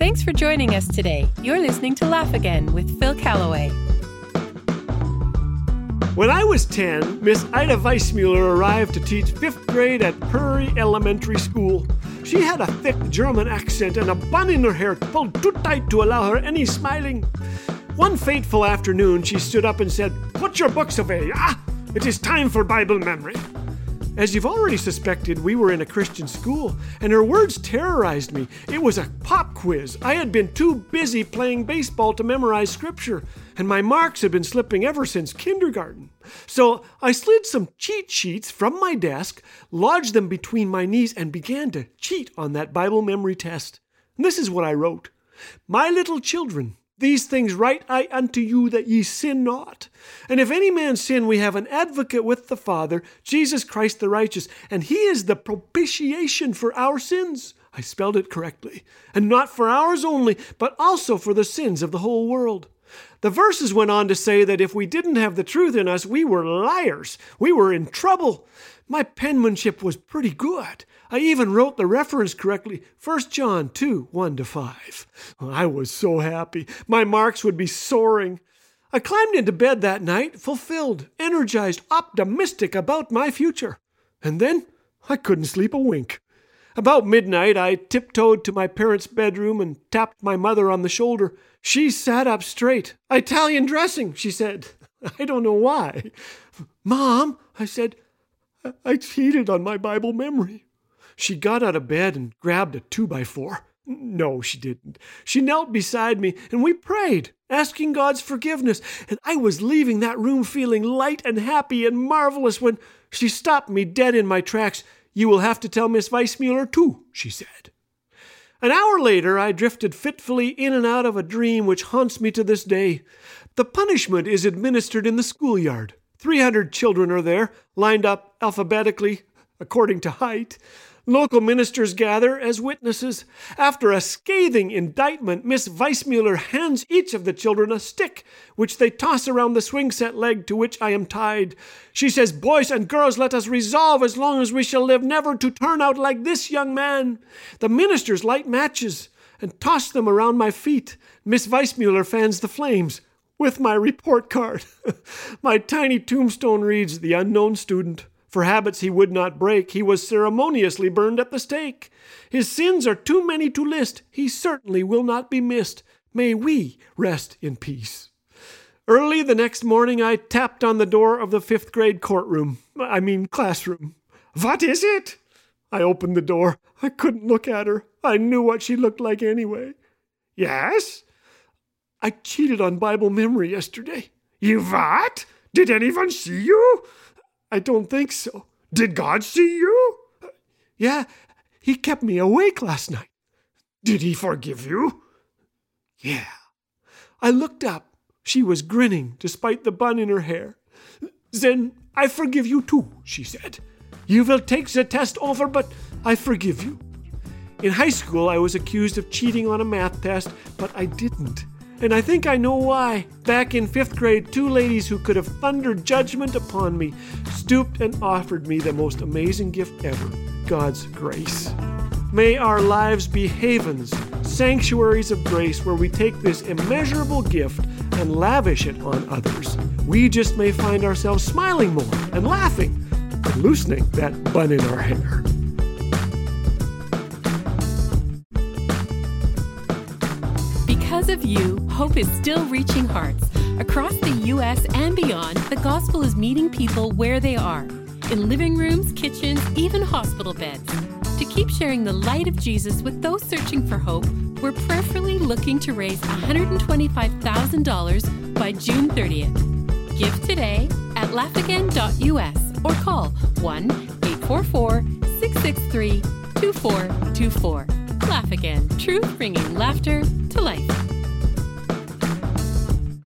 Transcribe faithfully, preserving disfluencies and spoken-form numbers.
Thanks for joining us today. You're listening to Laugh Again with Phil Callaway. When I was ten, Miss Ida Weissmuller arrived to teach fifth grade at Prairie Elementary School. She had a thick German accent and a bun in her hair pulled too tight to allow her any smiling. One fateful afternoon, she stood up and said, "Put your books away. Ah, it is time for Bible memory." As you've already suspected, we were in a Christian school, and her words terrorized me. It was a pop quiz. I had been too busy playing baseball to memorize scripture, and my marks had been slipping ever since kindergarten. So I slid some cheat sheets from my desk, lodged them between my knees, and began to cheat on that Bible memory test. And this is what I wrote. "My little children, these things write I unto you, that ye sin not. And if any man sin, we have an advocate with the Father, Jesus Christ the righteous, and he is the propitiation for our sins." I spelled it correctly. "And not for ours only, but also for the sins of the whole world." The verses went on to say that if we didn't have the truth in us, we were liars. We were in trouble. My penmanship was pretty good. I even wrote the reference correctly, First John two, one to five. I was so happy. My marks would be soaring. I climbed into bed that night, fulfilled, energized, optimistic about my future. And then I couldn't sleep a wink. About midnight, I tiptoed to my parents' bedroom and tapped my mother on the shoulder. She sat up straight. "Italian dressing," she said. I don't know why. "Mom," I said, "I cheated on my Bible memory." She got out of bed and grabbed a two-by-four. No, she didn't. She knelt beside me, and we prayed, asking God's forgiveness. And I was leaving that room feeling light and happy and marvelous when she stopped me dead in my tracks. "You will have to tell Miss Weissmuller too," she said. An hour later, I drifted fitfully in and out of a dream which haunts me to this day. The punishment is administered in the schoolyard. Three hundred children are there, lined up alphabetically, according to height. Local ministers gather as witnesses. After a scathing indictment, Miss Weissmuller hands each of the children a stick, which they toss around the swing set leg to which I am tied. She says, "Boys and girls, let us resolve as long as we shall live never to turn out like this young man." The ministers light matches and toss them around my feet. Miss Weissmuller fans the flames with my report card. My tiny tombstone reads, "The unknown student. For habits he would not break, he was ceremoniously burned at the stake. His sins are too many to list, he certainly will not be missed. May we rest in peace." Early the next morning, I tapped on the door of the fifth grade courtroom. I mean classroom. "What is it?" I opened the door. I couldn't look at her. I knew what she looked like anyway. "Yes?" "I cheated on Bible memory yesterday." "You what? Did anyone see you?" "I don't think so." "Did God see you?" "Yeah, he kept me awake last night." "Did he forgive you?" "Yeah." I looked up. She was grinning despite the bun in her hair. "Then I forgive you too," she said. "You will take the test over, but I forgive you." In high school, I was accused of cheating on a math test, but I didn't. And I think I know why. Back in fifth grade, two ladies who could have thundered judgment upon me stooped and offered me the most amazing gift ever, God's grace. May our lives be havens, sanctuaries of grace where we take this immeasurable gift and lavish it on others. We just may find ourselves smiling more and laughing and loosening that bun in our hair. Because of you, hope is still reaching hearts. Across the U S and beyond, the gospel is meeting people where they are, in living rooms, kitchens, even hospital beds. To keep sharing the light of Jesus with those searching for hope, we're prayerfully looking to raise one hundred twenty-five thousand dollars by June thirtieth. Give today at laugh again dot U S or call one eight four four, six six three, two four two four. Laugh Again, truth bringing laughter to life.